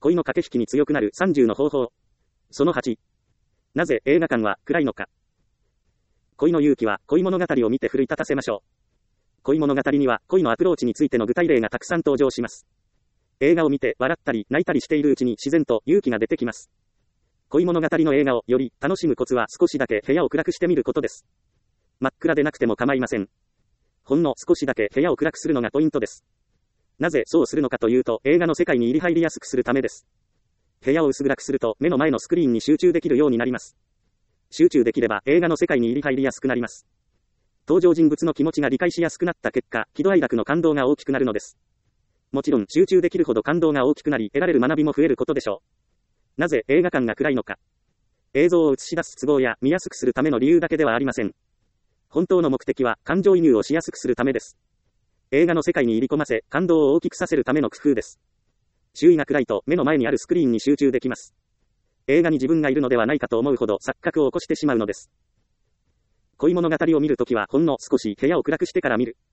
恋の駆け引きに強くなる30の方法。その8。なぜ映画館は暗いのか。恋の勇気は恋物語を見て奮い立たせましょう。恋物語には恋のアプローチについての具体例がたくさん登場します。映画を見て笑ったり泣いたりしているうちに自然と勇気が出てきます。恋物語の映画をより楽しむコツは少しだけ部屋を暗くしてみることです。真っ暗でなくても構いません。ほんの少しだけ部屋を暗くするのがポイントです。なぜそうするのかというと、映画の世界に入り入りやすくするためです。部屋を薄暗くすると目の前のスクリーンに集中できるようになります。集中できれば映画の世界に入り入りやすくなります。登場人物の気持ちが理解しやすくなった結果、喜怒哀楽の感動が大きくなるのです。もちろん集中できるほど感動が大きくなり、得られる学びも増えることでしょう。なぜ映画館が暗いのか。映像を映し出す都合や見やすくするための理由だけではありません。本当の目的は感情移入をしやすくするためです。映画の世界に入り込ませ、感動を大きくさせるための工夫です。周囲が暗いと目の前にあるスクリーンに集中できます。映画に自分がいるのではないかと思うほど錯覚を起こしてしまうのです。恋物語を見るときはほんの少し部屋を暗くしてから見る。